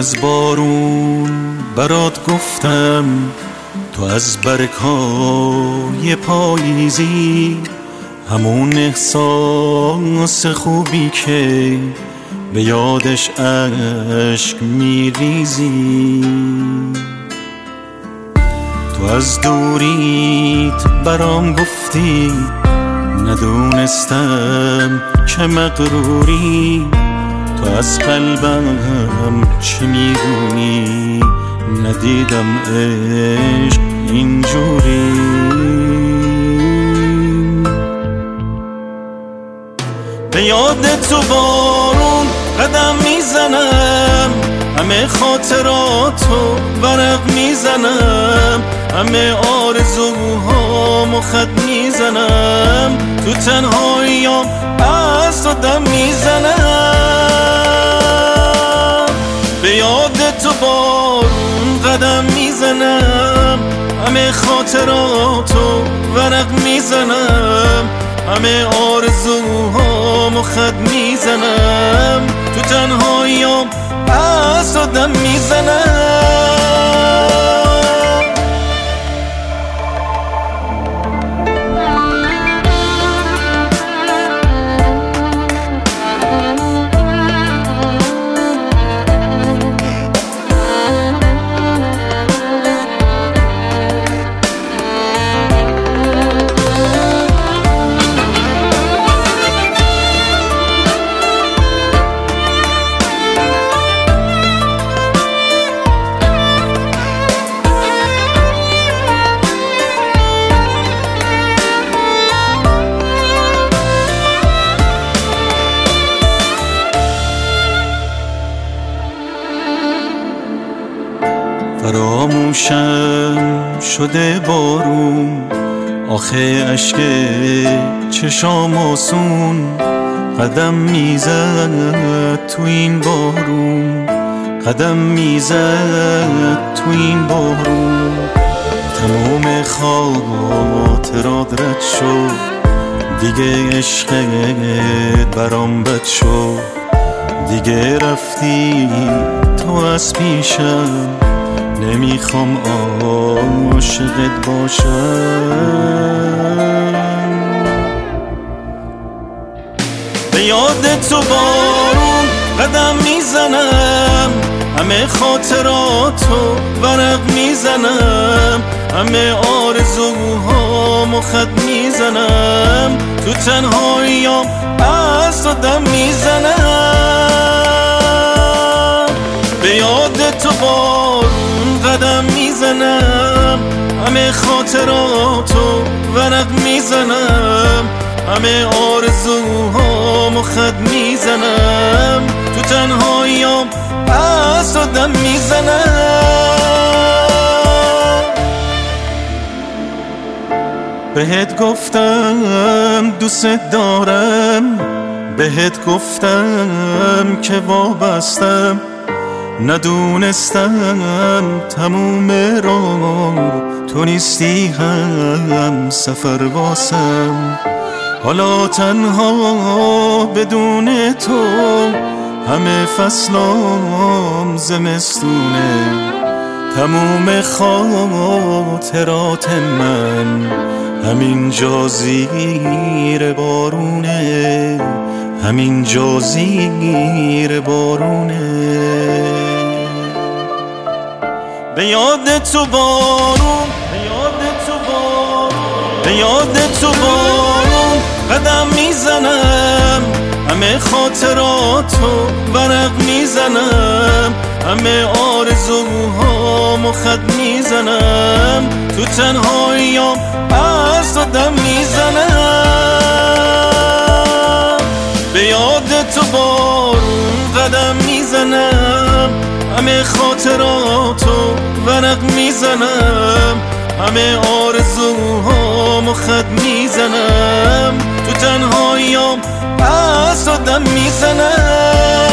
از بارون برات گفتم، تو از برگ‌های پاییزی، همون احساس خوبی که به یادش اشک میریزی. تو از دوریت برام گفتی، ندونستم که مغروری. تو از قلبم چی میدونی، ندیدم عشق اینجوری. به یاد تو بارون قدم میزنم، همه خاطراتو ورق میزنم، همه آرزوهامو خط میزنم، تو تنهاییام از تو دم میزنم. به یاد تو بارون قدم میزنم، همه خاطراتو ورق میزنم، همه آرزوهامو خط میزنم، تو تنهاییام از تو دم میزنم. فراموشم شده بارون، آخه اشک چشام آسون، قدم میزد تو این بارون، قدم میزد تو این بارون. تمام خاطرات رد شد، دیگه عشقت برام بد شد، دیگه رفتی تو از پیشم، نمیخوام عاشقت باشم. به یاد تو بارون قدم میزنم، همه خاطراتو ورق میزنم، همه آرزوهامو خط میزنم، تو تنهاییام از تو دم میزنم. به یاد تو بارون قدم میزنم، همه خاطراتو ورق میزنم، همه آرزوهامو خط میزنم، تو تنهاییام از تو دم میزنم. بهت گفتم دوست دارم، بهت گفتم که وابستم، ندونستم تموم راه تو نیستی هم سفر واسم. حالا تنها بدون تو همه فصلام زمستونه، تموم خاطرات من همینجا زیر بارونه، همینجا زیر بارونه. به یاد تو بارون، به یاد تو بارون قدم میزنم، همه خاطراتو ورق میزنم، همه آرزوهامو خط میزنم، تو تنهاییام از تو دم میزنم. به یاد تو بارون قدم میزنم، همه خاطراتو ورق میزنم، همه آرزوهامو خط میزنم، تو تنهاییام از تو دم میزنم.